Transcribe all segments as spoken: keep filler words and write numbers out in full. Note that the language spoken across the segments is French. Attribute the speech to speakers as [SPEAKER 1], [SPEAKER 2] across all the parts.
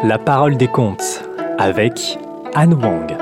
[SPEAKER 1] La parole des contes avec Anne Wang.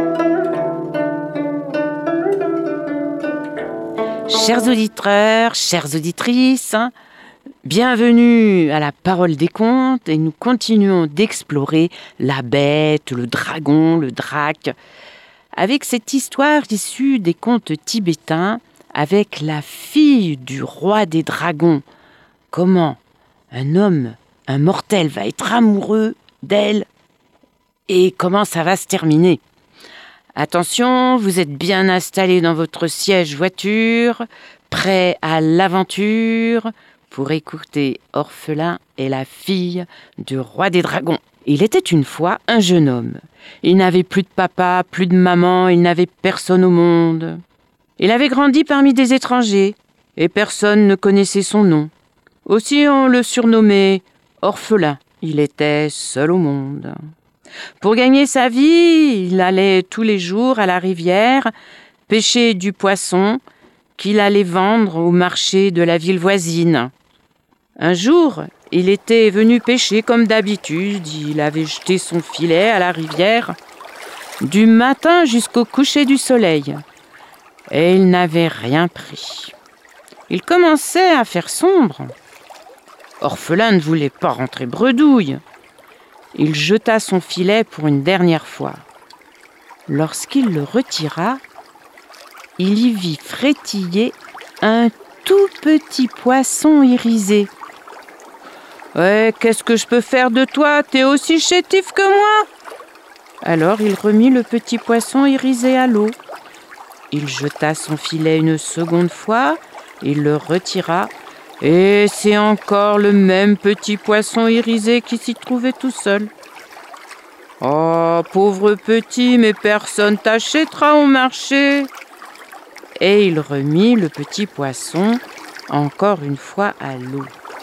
[SPEAKER 2] Chers auditeurs, chères auditrices, bienvenue à la parole des contes et nous continuons d'explorer la bête, le dragon, le drac, avec cette histoire issue des contes tibétains avec la fille du roi des dragons. Comment un homme, un mortel va être amoureux d'elle et comment ça va se terminer. Attention, vous êtes bien installés dans votre siège voiture, prêts à l'aventure pour écouter Orphelin et la fille du roi des dragons. Il était une fois un jeune homme. Il n'avait plus de papa, plus de maman, il n'avait personne au monde. Il avait grandi parmi des étrangers et personne ne connaissait son nom. Aussi on le surnommait Orphelin. Il était seul au monde. Pour gagner sa vie, il allait tous les jours à la rivière pêcher du poisson qu'il allait vendre au marché de la ville voisine. Un jour, il était venu pêcher comme d'habitude. Il avait jeté son filet à la rivière du matin jusqu'au coucher du soleil. Et il n'avait rien pris. Il commençait à faire sombre. Orphelin ne voulait pas rentrer bredouille. Il jeta son filet pour une dernière fois. Lorsqu'il le retira, il y vit frétiller un tout petit poisson irisé. « Ouais, qu'est-ce que je peux faire de toi? T'es aussi chétif que moi ?» Alors il remit le petit poisson irisé à l'eau. Il jeta son filet une seconde fois, il le retira, et c'est encore le même petit poisson irisé qui s'y trouvait tout seul. « Oh, pauvre petit, mais personne t'achètera au marché !» Et il remit le petit poisson encore une fois à l'eau.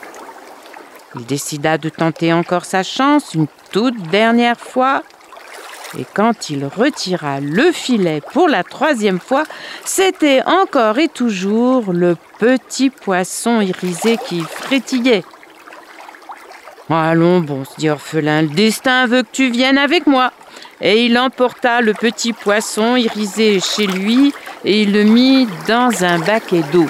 [SPEAKER 2] Il décida de tenter encore sa chance une toute dernière fois. Et quand il retira le filet pour la troisième fois, c'était encore et toujours le petit poisson irisé qui frétillait. « Allons, bon, se dit Orphelin, le destin veut que tu viennes avec moi. » Et il emporta le petit poisson irisé chez lui et il le mit dans un baquet d'eau.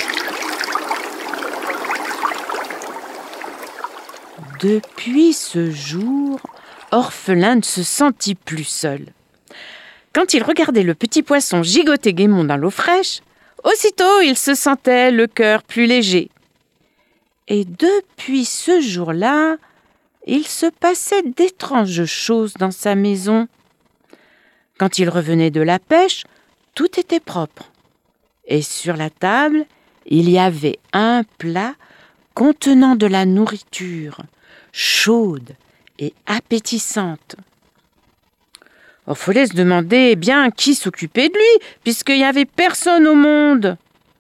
[SPEAKER 2] Depuis ce jour, Orphelin ne se sentit plus seul. Quand il regardait le petit poisson gigoter gaiement dans l'eau fraîche, aussitôt il se sentait le cœur plus léger. Et depuis ce jour-là, il se passait d'étranges choses dans sa maison. Quand il revenait de la pêche, tout était propre. Et sur la table, il y avait un plat contenant de la nourriture chaude et appétissante. Orphelin se demandait eh bien qui s'occupait de lui, puisqu'il n'y avait personne au monde.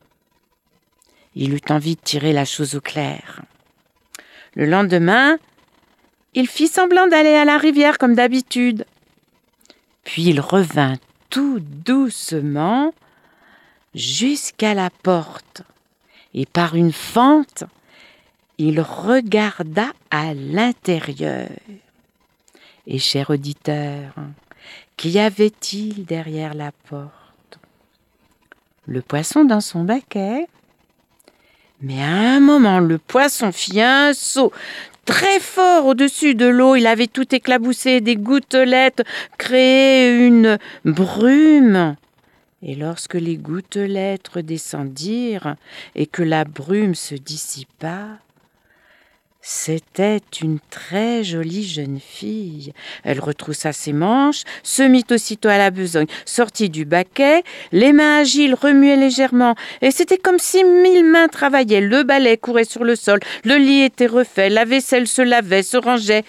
[SPEAKER 2] Il eut envie de tirer la chose au clair. Le lendemain, il fit semblant d'aller à la rivière comme d'habitude. Puis il revint tout doucement jusqu'à la porte. Et par une fente, il regarda à l'intérieur. Et cher auditeur, qu'y avait-il derrière la porte? Le poisson dans son baquet. Mais à un moment, le poisson fit un saut très fort au-dessus de l'eau. Il avait tout éclaboussé, des gouttelettes, créé une brume. Et lorsque les gouttelettes redescendirent et que la brume se dissipa, c'était une très jolie jeune fille. Elle retroussa ses manches, se mit aussitôt à la besogne, sortit du baquet, les mains agiles remuaient légèrement, et c'était comme si mille mains travaillaient. Le balai courait sur le sol, le lit était refait, la vaisselle se lavait, se rangeait.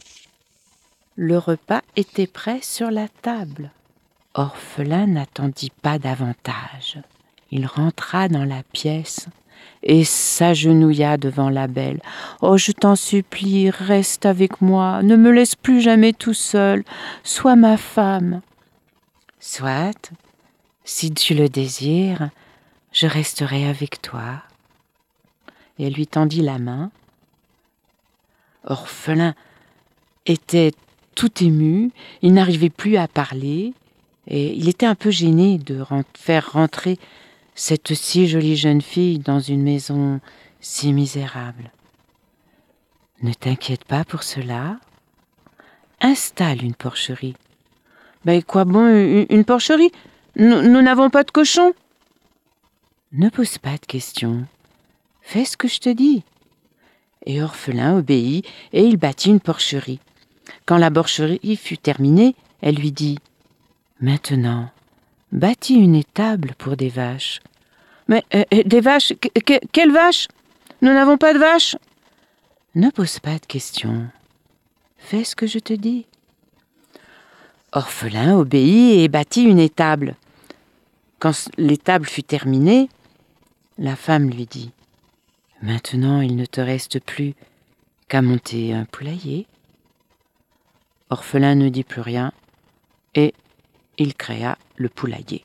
[SPEAKER 2] Le repas était prêt sur la table. Orphelin n'attendit pas davantage. Il rentra dans la pièce et s'agenouilla devant la belle. « Oh, je t'en supplie, reste avec moi, ne me laisse plus jamais tout seul, sois ma femme. »« Soit, si tu le désires, je resterai avec toi. » Et elle lui tendit la main. Orphelin était tout ému, il n'arrivait plus à parler, et il était un peu gêné de rent- faire rentrer cette si jolie jeune fille dans une maison si misérable. « Ne t'inquiète pas pour cela. Installe une porcherie. »« Ben quoi bon, une, une porcherie ? Nous, nous n'avons pas de cochons. »« Ne pose pas de questions. Fais ce que je te dis. » Et Orphelin obéit, et il bâtit une porcherie. Quand la porcherie fut terminée, elle lui dit « Maintenant, bâtis une étable pour des vaches. »« Mais euh, des vaches que, que, Quelles vaches ? Nous n'avons pas de vaches. » ?»« Ne pose pas de questions. Fais ce que je te dis. » Orphelin obéit et bâtit une étable. Quand l'étable fut terminée, la femme lui dit « Maintenant, il ne te reste plus qu'à monter un poulailler. » Orphelin ne dit plus rien et il créa le poulailler.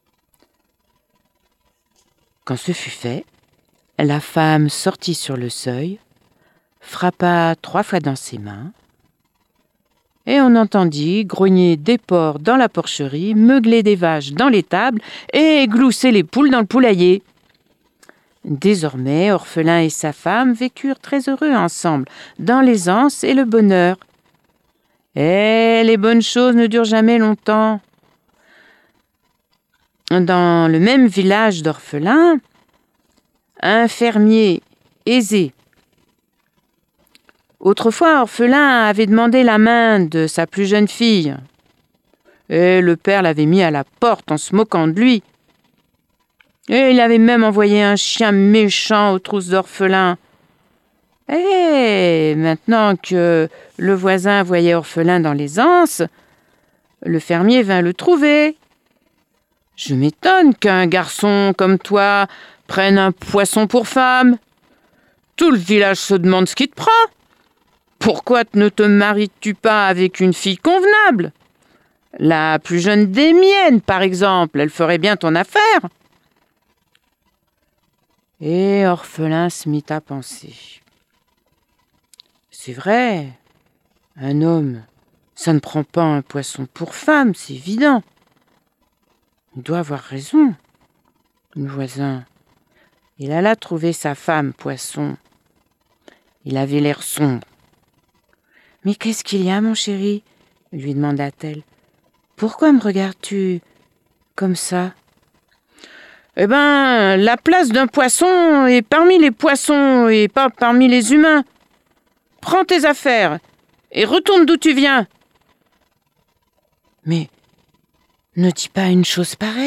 [SPEAKER 2] Quand ce fut fait, la femme sortit sur le seuil, frappa trois fois dans ses mains, et on entendit grogner des porcs dans la porcherie, meugler des vaches dans l'étable et glousser les poules dans le poulailler. Désormais, Orphelin et sa femme vécurent très heureux ensemble, dans l'aisance et le bonheur. Et les bonnes choses ne durent jamais longtemps. Dans le même village d'Orphelin, un fermier aisé. Autrefois, Orphelin avait demandé la main de sa plus jeune fille. Et le père l'avait mis à la porte en se moquant de lui. Et il avait même envoyé un chien méchant aux trousses d'Orphelin. Et maintenant que le voisin voyait Orphelin dans l'aisance, le fermier vint le trouver. « Je m'étonne qu'un garçon comme toi prenne un poisson pour femme. Tout le village se demande ce qui te prend. Pourquoi ne te maries-tu pas avec une fille convenable? La plus jeune des miennes, par exemple, elle ferait bien ton affaire. » Et Orphelin se mit à penser. C'est vrai, un homme, ça ne prend pas un poisson pour femme, c'est évident. Il doit avoir raison, le voisin. Il alla trouver sa femme poisson. Il avait l'air sombre. « Mais qu'est-ce qu'il y a, mon chéri ?» lui demanda-t-elle. « Pourquoi me regardes-tu comme ça ?»« Eh ben, la place d'un poisson est parmi les poissons et pas parmi les humains. Prends tes affaires et retourne d'où tu viens. »« Mais ne dis pas une chose pareille. »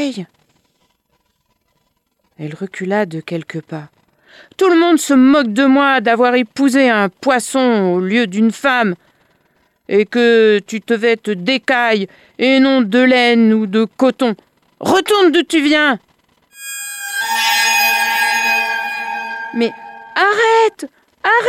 [SPEAKER 2] Elle recula de quelques pas. « Tout le monde se moque de moi d'avoir épousé un poisson au lieu d'une femme, et que tu te vêtes d'écailles et non de laine ou de coton. Retourne d'où tu viens. » « Mais arrête, arrête !»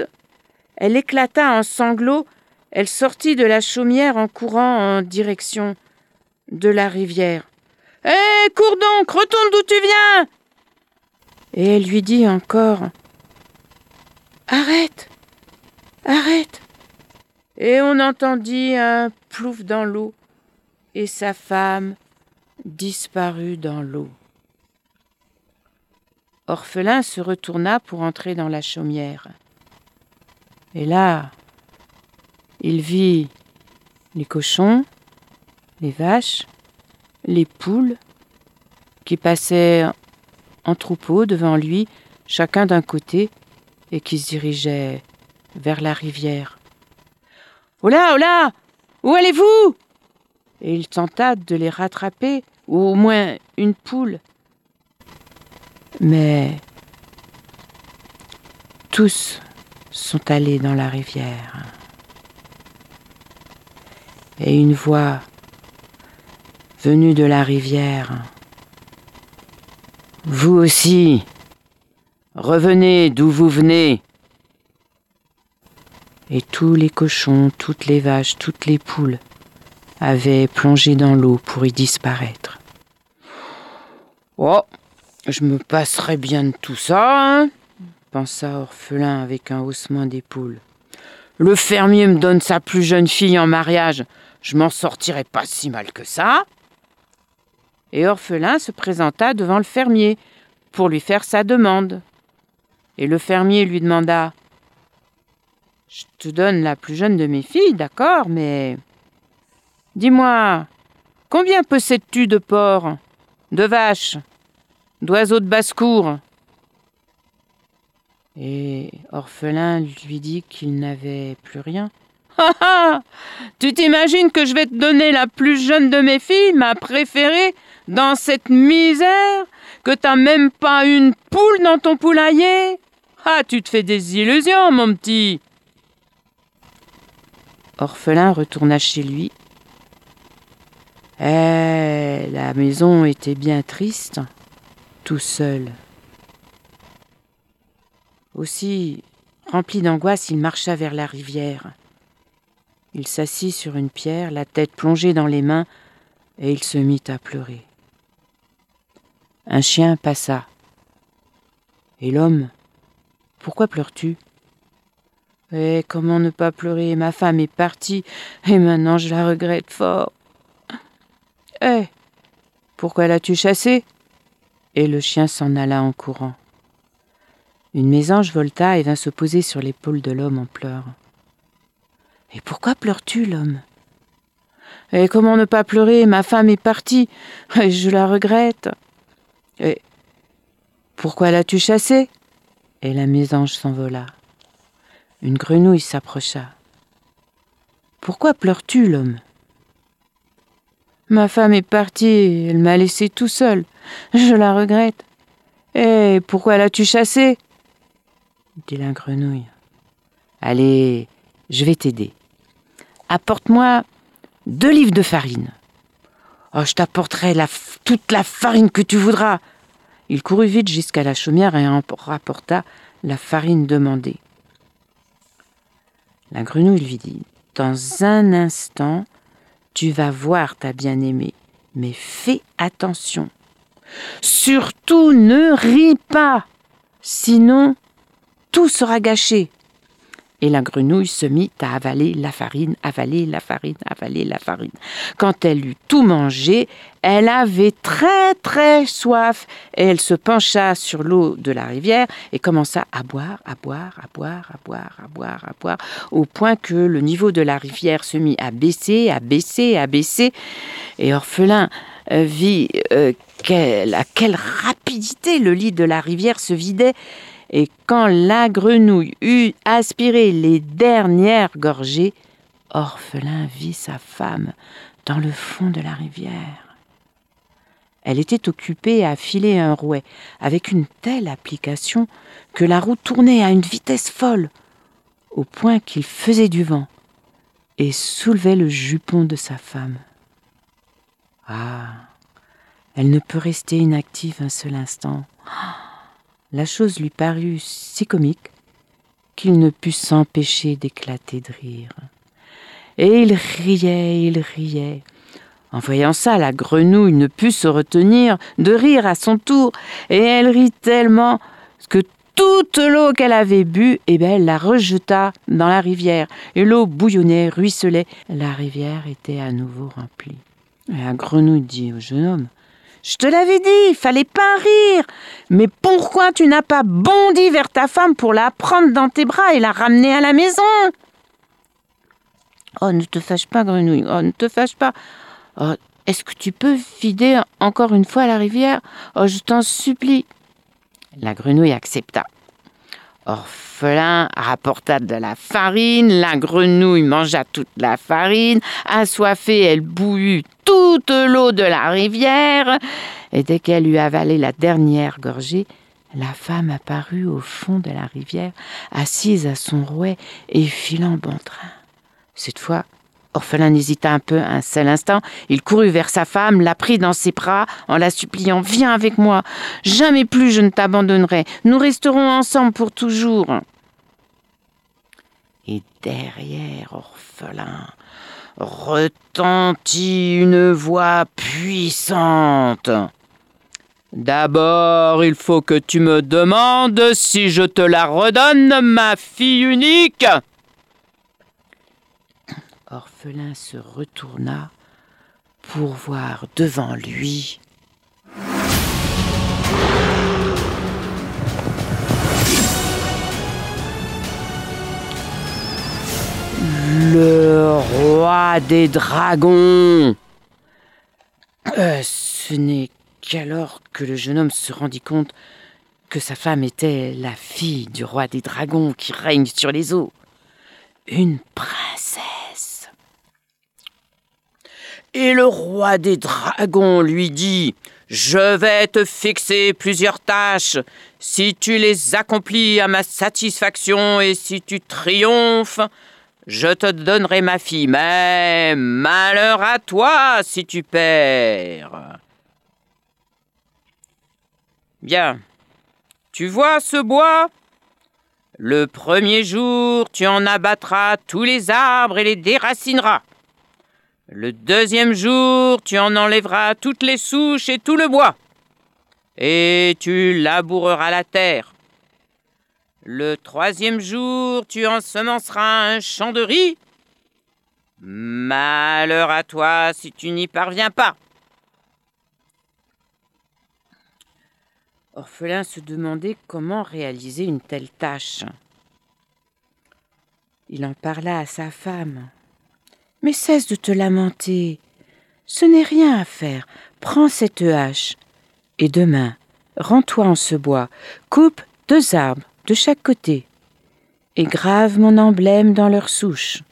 [SPEAKER 2] Elle éclata en sanglots. Elle sortit de la chaumière en courant en direction de la rivière. « Hé, hey, cours donc, retourne d'où tu viens !» Et elle lui dit encore « Arrête, arrête !» Et on entendit un plouf dans l'eau, et sa femme disparut dans l'eau. Orphelin se retourna pour entrer dans la chaumière. Et là, il vit les cochons, les vaches, les poules qui passaient en troupeau devant lui, chacun d'un côté, et qui se dirigeaient vers la rivière. « Oh là, oh là, où allez-vous ?» Et il tenta de les rattraper, ou au moins une poule. Mais tous sont allés dans la rivière. Et une voix venue de la rivière. « Vous aussi, revenez d'où vous venez. » Et tous les cochons, toutes les vaches, toutes les poules avaient plongé dans l'eau pour y disparaître. « Oh, je me passerais bien de tout ça, hein ?» pensa Orphelin avec un haussement d'épaules. « le fermier me donne sa plus jeune fille en mariage. Je m'en sortirai pas si mal que ça. » Et Orphelin se présenta devant le fermier pour lui faire sa demande. Et le fermier lui demanda: « Je te donne la plus jeune de mes filles, d'accord, mais dis-moi, combien possèdes-tu de porcs, de vaches, d'oiseaux de basse-cour ?» Et Orphelin lui dit qu'il n'avait plus rien. « Ah ah! Tu t'imagines que je vais te donner la plus jeune de mes filles, ma préférée, dans cette misère, que t'as même pas une poule dans ton poulailler? Ah, tu te fais des illusions, mon petit !» Orphelin retourna chez lui. Eh, la maison était bien triste, tout seul. Aussi, rempli d'angoisse, il marcha vers la rivière. Il s'assit sur une pierre, la tête plongée dans les mains, et il se mit à pleurer. Un chien passa. « Et l'homme, pourquoi pleures-tu ? » ?»« Eh, comment ne pas pleurer ? Ma femme est partie, et maintenant je la regrette fort. »« Eh, pourquoi l'as-tu chassée ? » Et le chien s'en alla en courant. Une mésange volta et vint se poser sur l'épaule de l'homme en pleurs. « Et pourquoi pleures-tu, l'homme ? » ?»« Et comment ne pas pleurer ? Ma femme est partie, et je la regrette. »« Et pourquoi l'as-tu chassée ? » Et la mésange s'envola. Une grenouille s'approcha. « Pourquoi pleures-tu, l'homme ? » ?»« Ma femme est partie, elle m'a laissé tout seul, je la regrette. »« Et pourquoi l'as-tu chassée ? » dit la grenouille. « Allez, je vais t'aider. Apporte-moi deux livres de farine. »« Oh, je t'apporterai la, toute la farine que tu voudras. » Il courut vite jusqu'à la chaumière et en rapporta la farine demandée. La grenouille lui dit: « Dans un instant, tu vas voir ta bien-aimée, mais fais attention. Surtout ne ris pas, sinon tout sera gâché. » Et la grenouille se mit à avaler la farine, avaler la farine, avaler la farine. Quand elle eut tout mangé, elle avait très très soif et elle se pencha sur l'eau de la rivière et commença à boire, à boire, à boire, à boire, à boire, à boire, au point que le niveau de la rivière se mit à baisser, à baisser, à baisser. Et Orphelin euh, vit euh, quelle, à quelle rapidité le lit de la rivière se vidait. Et quand la grenouille eut aspiré les dernières gorgées, Orphelin vit sa femme dans le fond de la rivière. Elle était occupée à filer un rouet avec une telle application que la roue tournait à une vitesse folle, au point qu'il faisait du vent et soulevait le jupon de sa femme. Ah, elle ne peut rester inactive un seul instant. La chose lui parut si comique qu'il ne put s'empêcher d'éclater de rire. Et il riait, il riait. En voyant ça, la grenouille ne put se retenir de rire à son tour, et elle rit tellement que toute l'eau qu'elle avait bue, eh ben, elle la rejeta dans la rivière. Et l'eau bouillonnait, ruisselait. La rivière était à nouveau remplie. Et la grenouille dit au jeune homme: « Je te l'avais dit, il fallait pas rire. Mais pourquoi tu n'as pas bondi vers ta femme pour la prendre dans tes bras et la ramener à la maison ?»« Oh, ne te fâche pas, grenouille, oh, ne te fâche pas. Oh, est-ce que tu peux vider encore une fois la rivière ? Oh, je t'en supplie. » La grenouille accepta. Orphelin rapporta de la farine, la grenouille mangea toute la farine, assoiffée, elle bouillut toute l'eau de la rivière, et dès qu'elle eut avalé la dernière gorgée, la femme apparut au fond de la rivière, assise à son rouet et filant bon train. Cette fois, Orphelin n'hésita un peu un seul instant. Il courut vers sa femme, la prit dans ses bras en la suppliant: « Viens avec moi, jamais plus je ne t'abandonnerai, nous resterons ensemble pour toujours. » Et derrière Orphelin retentit une voix puissante. « D'abord, il faut que tu me demandes si je te la redonne, ma fille unique. » Orphelin se retourna pour voir devant lui le roi des dragons. Euh, ce n'est qu'alors que le jeune homme se rendit compte que sa femme était la fille du roi des dragons qui règne sur les eaux, une princesse. Et le roi des dragons lui dit « Je vais te fixer plusieurs tâches. Si tu les accomplis à ma satisfaction et si tu triomphes, je te donnerai ma fille, mais malheur à toi si tu perds. » Bien, tu vois ce bois ? Le premier jour, tu en abattras tous les arbres et les déracineras. Le deuxième jour, tu en enlèveras toutes les souches et tout le bois. Et tu laboureras la terre. Le troisième jour, tu ensemenceras un champ de riz. Malheur à toi si tu n'y parviens pas. Orphelin se demandait comment réaliser une telle tâche. Il en parla à sa femme. « Mais cesse de te lamenter. Ce n'est rien à faire. Prends cette hache. Et demain, rends-toi en ce bois. Coupe deux arbres de chaque côté, et grave mon emblème dans leur souche.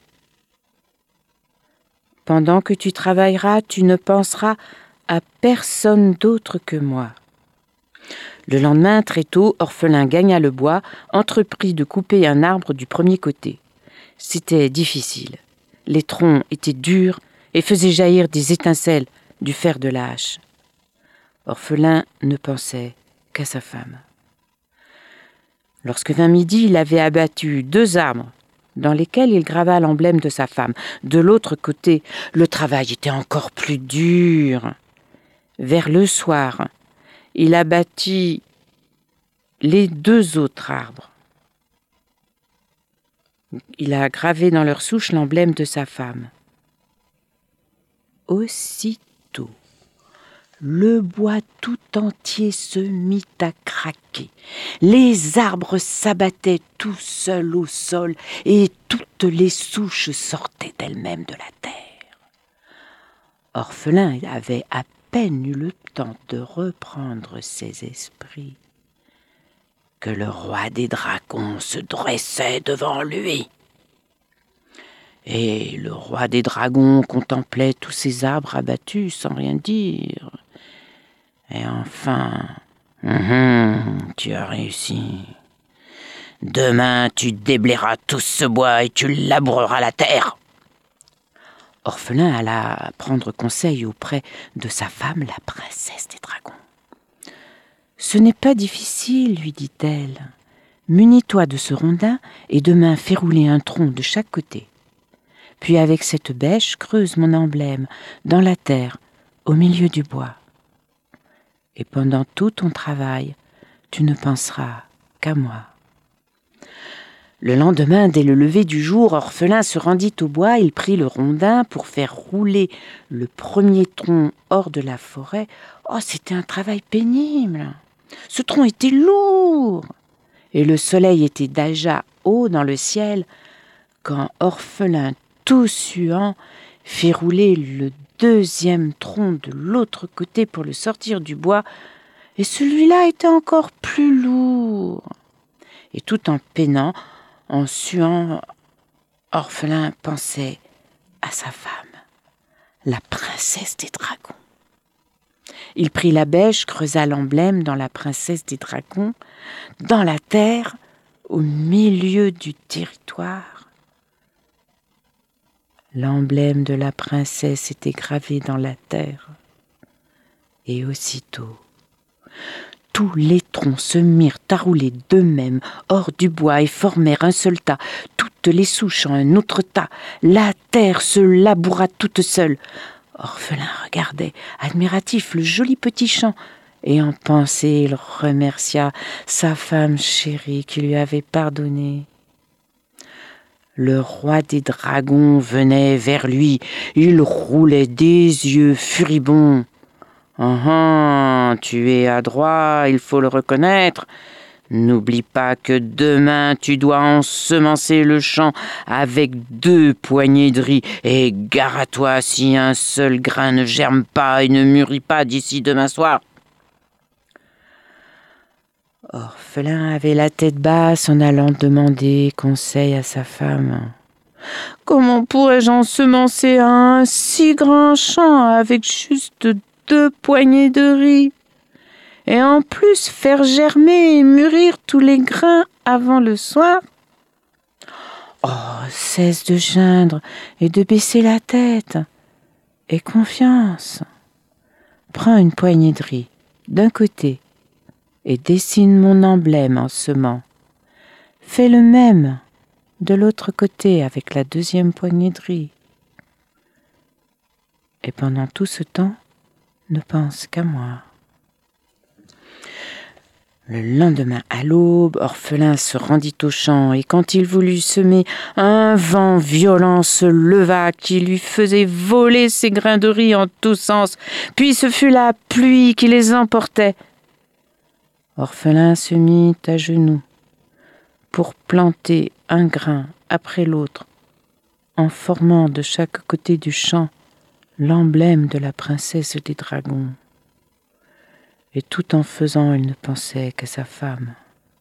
[SPEAKER 2] Pendant que tu travailleras, tu ne penseras à personne d'autre que moi. » Le lendemain, très tôt, Orphelin gagna le bois, entreprit de couper un arbre du premier côté. C'était difficile. Les troncs étaient durs et faisaient jaillir des étincelles du fer de la hache. Orphelin ne pensait qu'à sa femme. Lorsque vint midi, il avait abattu deux arbres dans lesquels il grava l'emblème de sa femme. De l'autre côté, le travail était encore plus dur. Vers le soir, il abattit les deux autres arbres. Il a gravé dans leur souche l'emblème de sa femme. Aussitôt, le bois tout entier se mit à craquer. Les arbres s'abattaient tout seuls au sol et toutes les souches sortaient d'elles-mêmes de la terre. Orphelin avait à peine eu le temps de reprendre ses esprits que le roi des dragons se dressait devant lui. Et le roi des dragons contemplait tous ces arbres abattus sans rien dire. Et enfin, hum, tu as réussi. Demain, tu déblayeras tout ce bois et tu laboureras la terre. Orphelin alla prendre conseil auprès de sa femme, la princesse des dragons. « Ce n'est pas difficile, lui dit-elle. Munis-toi de ce rondin et demain fais rouler un tronc de chaque côté. Puis avec cette bêche, creuse mon emblème dans la terre, au milieu du bois. Et pendant tout ton travail, tu ne penseras qu'à moi. » Le lendemain, dès le lever du jour, Orphelin se rendit au bois, il prit le rondin pour faire rouler le premier tronc hors de la forêt. Oh, c'était un travail pénible. Ce tronc était lourd et le soleil était déjà haut dans le ciel quand Orphelin, tout suant, fit rouler le deuxième tronc de l'autre côté pour le sortir du bois, et celui-là était encore plus lourd. Et tout en peinant, en suant, Orphelin pensait à sa femme, la princesse des dragons. Il prit la bêche, creusa l'emblème dans la princesse des dragons, dans la terre, au milieu du territoire. L'emblème de la princesse était gravé dans la terre. Et aussitôt, tous les troncs se mirent à rouler d'eux-mêmes hors du bois et formèrent un seul tas, toutes les souches en un autre tas. La terre se laboura toute seule. Orphelin regardait, admiratif, le joli petit champ, et en pensée il remercia sa femme chérie qui lui avait pardonné. Le roi des dragons venait vers lui. Il roulait des yeux furibonds. Ah, ah, tu es adroit, il faut le reconnaître. N'oublie pas que demain tu dois ensemencer le champ avec deux poignées de riz. Et gare à toi si un seul grain ne germe pas et ne mûrit pas d'ici demain soir. Orphelin avait la tête basse en allant demander conseil à sa femme. « Comment pourrais-je ensemencer un si grand champ avec juste deux poignées de riz et en plus faire germer et mûrir tous les grains avant le soir ? Oh, cesse de geindre et de baisser la tête. Aie confiance. Prends une poignée de riz d'un côté et dessine mon emblème en semant. Fais le même de l'autre côté avec la deuxième poignée de riz. Et pendant tout ce temps, ne pense qu'à moi. » Le lendemain à l'aube, Orphelin se rendit au champ et quand il voulut semer, un vent violent se leva qui lui faisait voler ses grains de riz en tous sens. Puis ce fut la pluie qui les emportait. Orphelin se mit à genoux pour planter un grain après l'autre, en formant de chaque côté du champ l'emblème de la princesse des dragons. Et tout en faisant, il ne pensait qu'à sa femme.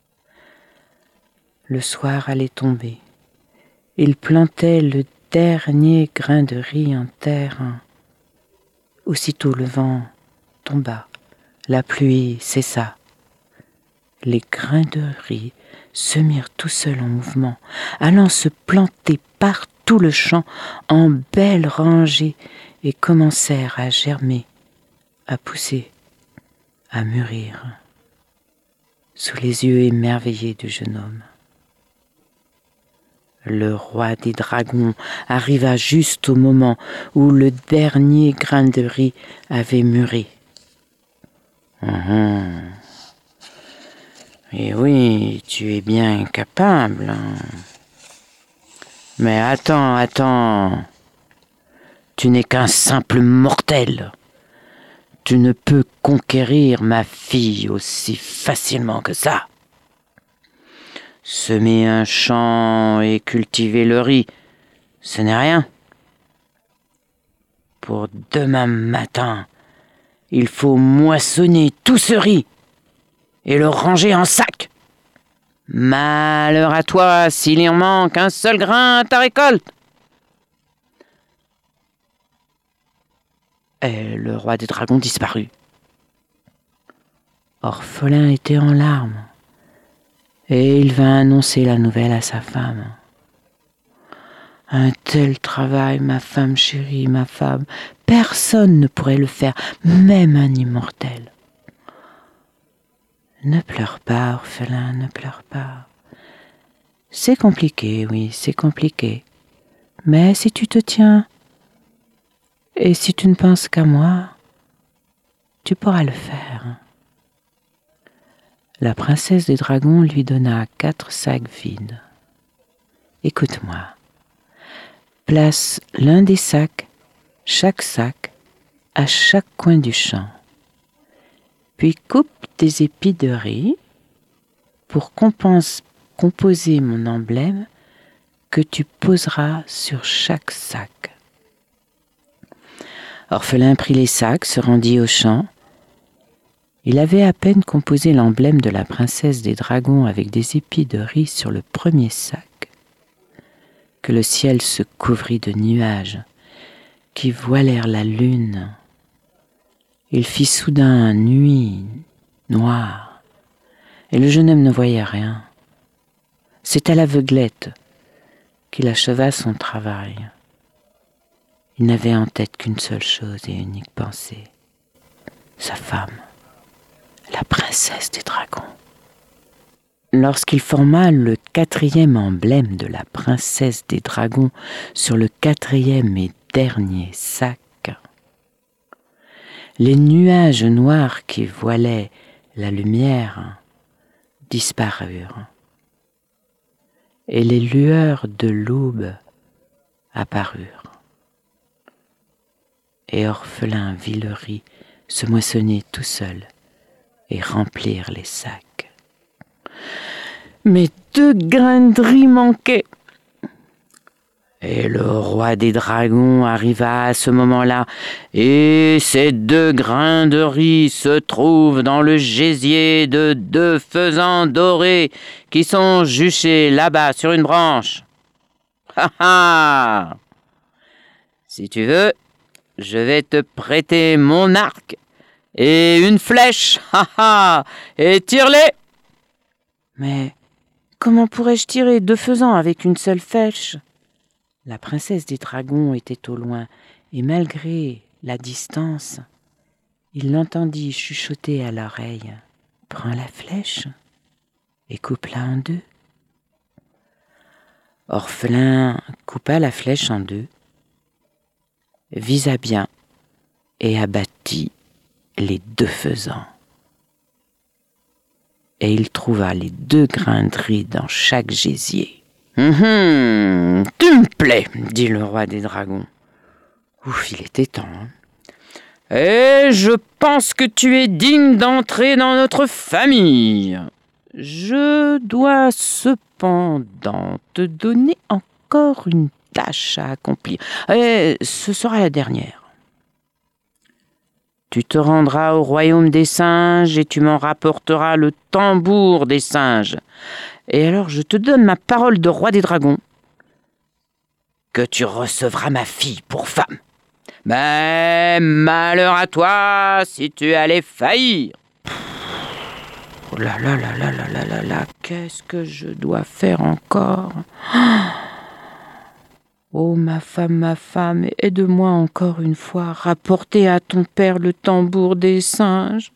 [SPEAKER 2] Le soir allait tomber. Il plantait le dernier grain de riz en terre. Aussitôt le vent tomba, la pluie cessa. Les grains de riz se mirent tout seuls en mouvement, allant se planter par tout le champ en belles rangées et commencèrent à germer, à pousser, à mûrir, sous les yeux émerveillés du jeune homme. Le roi des dragons arriva juste au moment où le dernier grain de riz avait mûri. Hum, Et oui, tu es bien capable. Mais attends, attends. Tu n'es qu'un simple mortel. Tu ne peux conquérir ma fille aussi facilement que ça. Semer un champ et cultiver le riz, ce n'est rien. Pour demain matin, il faut moissonner tout ce riz et le ranger en sac. Malheur à toi s'il en manque un seul grain à ta récolte. Et le roi des dragons disparut. Orphelin était en larmes, et il vint annoncer la nouvelle à sa femme. Un tel travail, ma femme chérie, ma femme, personne ne pourrait le faire, même un immortel. Ne pleure pas, orphelin, ne pleure pas. C'est compliqué, oui, c'est compliqué. Mais si tu te tiens, et si tu ne penses qu'à moi, tu pourras le faire. La princesse des dragons lui donna quatre sacs vides. Écoute-moi. Place l'un des sacs, chaque sac, à chaque coin du champ. Puis coupe des épis de riz pour compense, composer mon emblème que tu poseras sur chaque sac. Orphelin prit les sacs, se rendit au champ. Il avait à peine composé l'emblème de la princesse des dragons avec des épis de riz sur le premier sac, que le ciel se couvrit de nuages qui voilèrent la lune. Il fit soudain nuit noire, et le jeune homme ne voyait rien. C'est à l'aveuglette qu'il acheva son travail. Il n'avait en tête qu'une seule chose et unique pensée, sa femme, la princesse des dragons. Lorsqu'il forma le quatrième emblème de la princesse des dragons sur le quatrième et dernier sac, les nuages noirs qui voilaient la lumière disparurent. et les lueurs de l'aube apparurent. Et Orphelin vit le riz se moissonner tout seul et remplir les sacs. Mais deux grains de riz manquaient. Et le roi des dragons arriva à ce moment-là, et ces deux grains de riz se trouvent dans le gésier de deux faisans dorés qui sont juchés là-bas sur une branche. Ha ha! Si tu veux, je vais te prêter mon arc et une flèche, ha ha! Et tire-les! Mais comment pourrais-je tirer deux faisans avec une seule flèche? La princesse des dragons était au loin, et malgré la distance, il l'entendit chuchoter à l'oreille. « Prends la flèche et coupe-la en deux. » Orphelin coupa la flèche en deux, visa bien et abattit les deux faisans. Et il trouva les deux grains de riz dans chaque gésier. Hum, tu me plais, dit le roi des dragons. Ouf, il était temps. Hein. Et je pense que tu es digne d'entrer dans notre famille. Je dois cependant te donner encore une tâche à accomplir. Et ce sera la dernière. Tu te rendras au royaume des singes et tu m'en rapporteras le tambour des singes. Et alors je te donne ma parole de roi des dragons que tu recevras ma fille pour femme. Mais malheur à toi si tu allais faillir. Oh là là là là là là là là, qu'est-ce que je dois faire encore? Oh ma femme, ma femme, aide-moi encore une fois, rapporter à ton père le tambour des singes.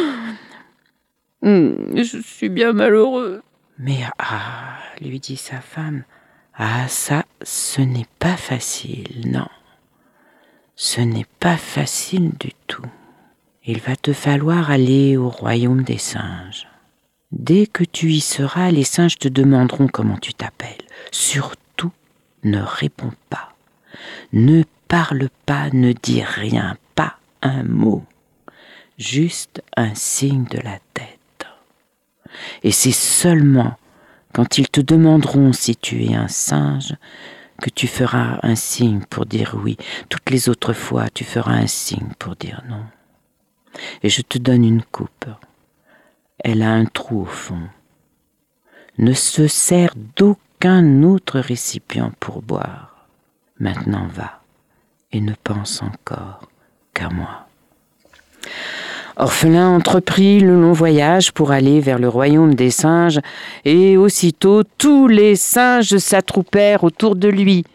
[SPEAKER 2] Je suis bien malheureux. Mais ah, lui dit sa femme, ah ça, ce n'est pas facile, non. Ce n'est pas facile du tout. Il va te falloir aller au royaume des singes. Dès que tu y seras, les singes te demanderont comment tu t'appelles. Surtout, ne réponds pas. Ne parle pas, ne dis rien, pas un mot. Juste un signe de la tête. Et c'est seulement quand ils te demanderont si tu es un singe que tu feras un signe pour dire oui. Toutes les autres fois, tu feras un signe pour dire non. Et je te donne une coupe. Elle a un trou au fond. Ne se sert d'aucun autre récipient pour boire. Maintenant va et ne pense encore qu'à moi. Orphelin entreprit le long voyage pour aller vers le royaume des singes, et aussitôt tous les singes s'attroupèrent autour de lui.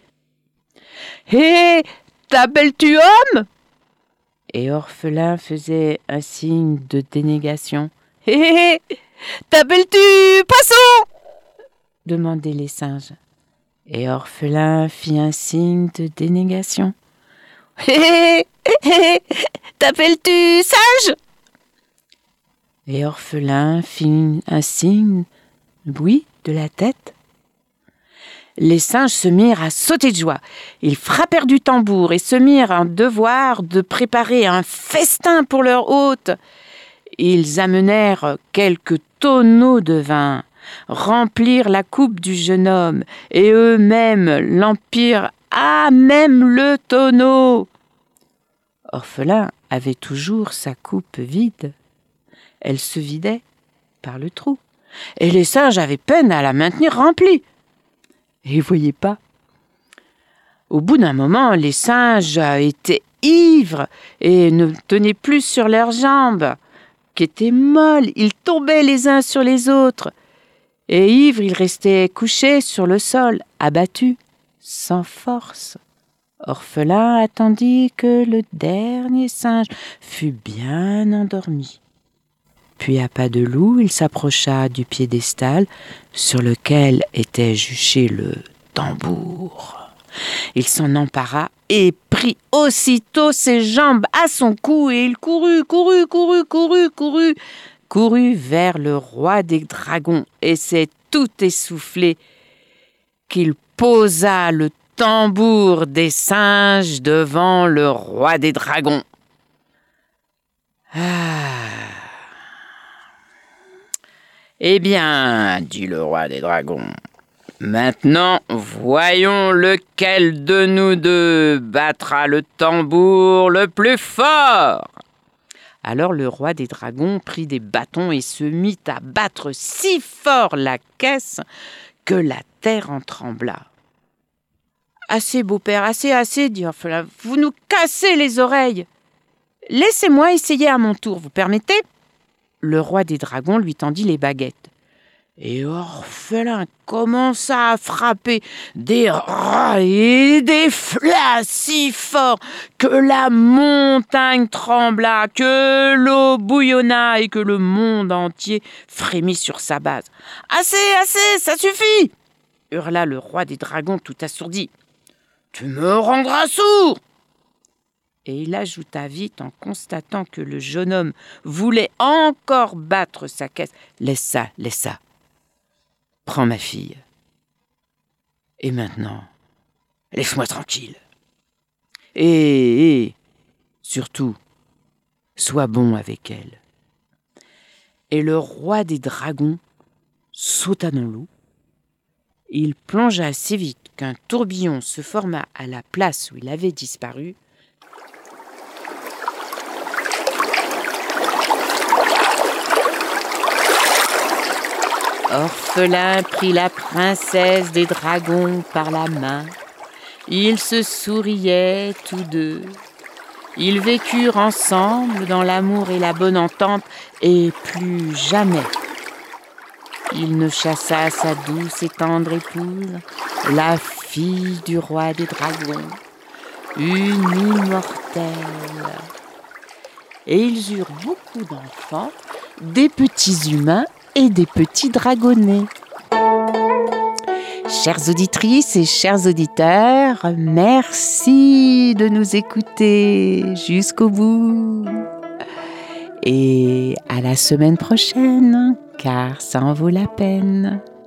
[SPEAKER 2] « Hé, t'appelles-tu homme ?» Et Orphelin faisait un signe de dénégation. « Hé, t'appelles-tu poisson ?» demandaient les singes. Et Orphelin fit un signe de dénégation. « Hé, t'appelles-tu sage ?» Et Orphelin fit un signe, oui, de la tête. Les singes se mirent à sauter de joie. Ils frappèrent du tambour et se mirent en devoir de préparer un festin pour leur hôte. Ils amenèrent quelques tonneaux de vin, remplirent la coupe du jeune homme, et eux-mêmes l'empirent à même le tonneau. Orphelin avait toujours sa coupe vide. Elle se vidait par le trou, et les singes avaient peine à la maintenir remplie. Et ils ne voyaient pas. Au bout d'un moment, les singes étaient ivres et ne tenaient plus sur leurs jambes, qui étaient molles. Ils tombaient les uns sur les autres. Et ivres, ils restaient couchés sur le sol, abattus, sans force. Orphelin attendit que le dernier singe fût bien endormi. Puis à pas de loup, il s'approcha du piédestal sur lequel était juché le tambour. Il s'en empara et prit aussitôt ses jambes à son cou, et il courut, courut, courut, courut, courut, courut vers le roi des dragons, et s'est tout essoufflé. qu'il posa le tambour des singes devant le roi des dragons. Ah. Eh bien, dit le roi des dragons, maintenant voyons lequel de nous deux battra le tambour le plus fort. Alors le roi des dragons prit des bâtons et se mit à battre si fort la caisse que la terre en trembla. « Assez, beau-père, assez, assez, dit Orphelin, vous nous cassez les oreilles. Laissez-moi essayer à mon tour, vous permettez ?» Le roi des dragons lui tendit les baguettes. Et Orphelin commença à frapper des rats et des flas si fort que la montagne trembla, que l'eau bouillonna et que le monde entier frémit sur sa base. « Assez, assez, ça suffit !» hurla le roi des dragons tout assourdi. « Tu me rendras sourd !» Et il ajouta vite en constatant que le jeune homme voulait encore battre sa caisse. « Laisse ça, laisse ça. Prends ma fille. Et maintenant, laisse-moi tranquille. Et, et surtout, sois bon avec elle. » Et le roi des dragons sauta dans l'eau. Il plongea assez vite qu'un tourbillon se forma à la place où il avait disparu. Orphelin prit la princesse des dragons par la main. Ils se souriaient tous deux. Ils vécurent ensemble dans l'amour et la bonne entente, et plus jamais il ne chassa sa douce et tendre épouse, la fille du roi des dragons, une immortelle. Et ils eurent beaucoup d'enfants, des petits humains et des petits dragonnets. Chères auditrices et chers auditeurs, merci de nous écouter jusqu'au bout. Et à la semaine prochaine, car ça en vaut la peine.